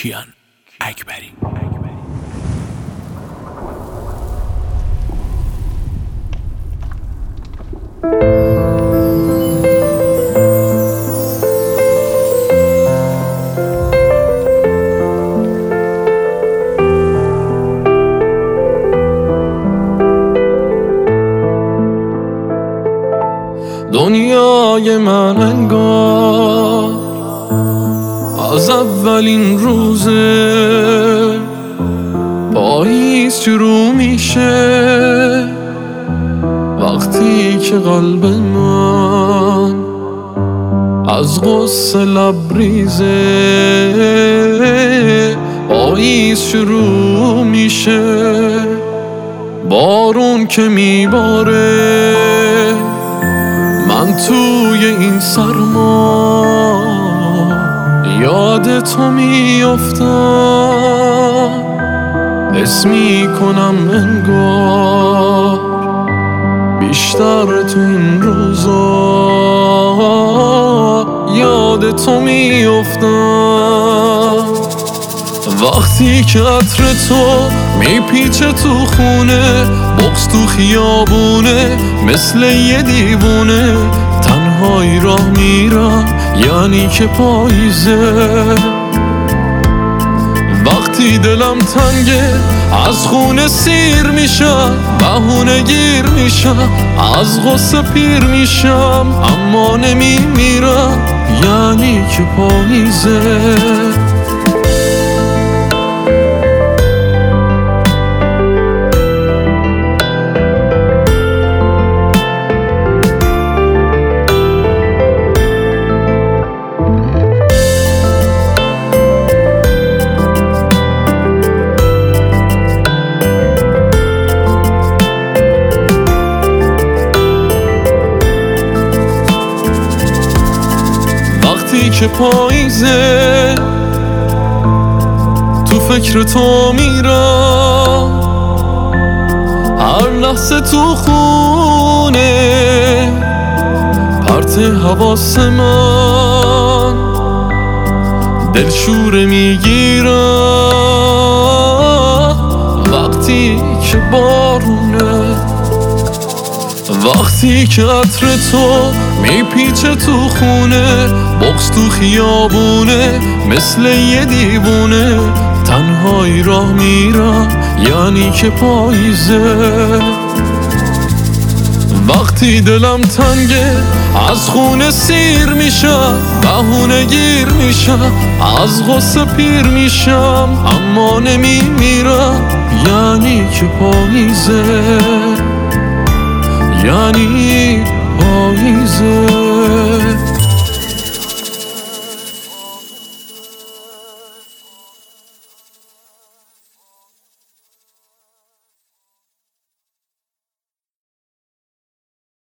کیان اکبری. دنیای من انگار از اولین روزه پاییز شروع میشه، وقتی که قلب من از غصه لبریزه. پاییز شروع میشه، بارون که میباره، من توی این سرما یاد تو میافتم. حس میکنم انگار بیشتر تو این روزا یاد تو میافتم. وقتی که عطر تو میپیچه تو خونه، بغض تو خیابونه، مثل یه دیوونه تنهایی راه میرم، یعنی که پاییزه. وقتی دلم تنگه از خونه سیر میشم، بهونه گیر میشم، از غصه پیر میشم، اما نمیمیرم، یعنی که پاییزه. وقتی که پاییزه تو فکر تو میرم، هر لحظه تو خونه پرت حواس من دلشوره میگیرم. وقتی که بارونه، وقتی که عطر تو میپیچه تو خونه، بغض تو خیابونه، مثل یه دیوونه تنهایی راه میرم، یعنی که پاییزه. وقتی دلم تنگه از خونه سیر میشم، بهونه گیر میشم، از غصه پیر میشم، اما نمیمیرم، یعنی که پاییزه، یعنی پاییزه.